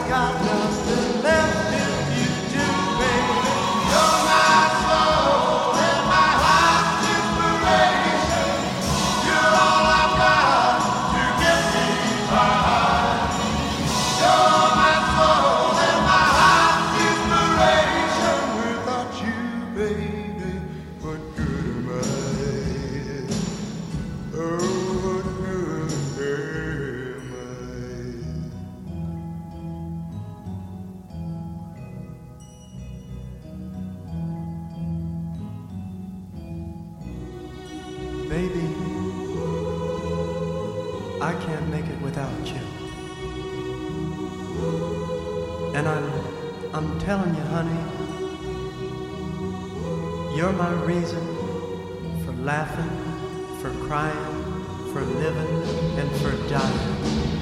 got nothing left if you do, baby. You're my soul and my heart's inspiration. You're all I've got to get me by. You're my soul and my heart's inspiration. Without you, baby, what good am I? Oh, what good am I? Baby, I can't make it without you. And I'm telling you, honey, you're my reason for laughing, for crying, for living, and for dying.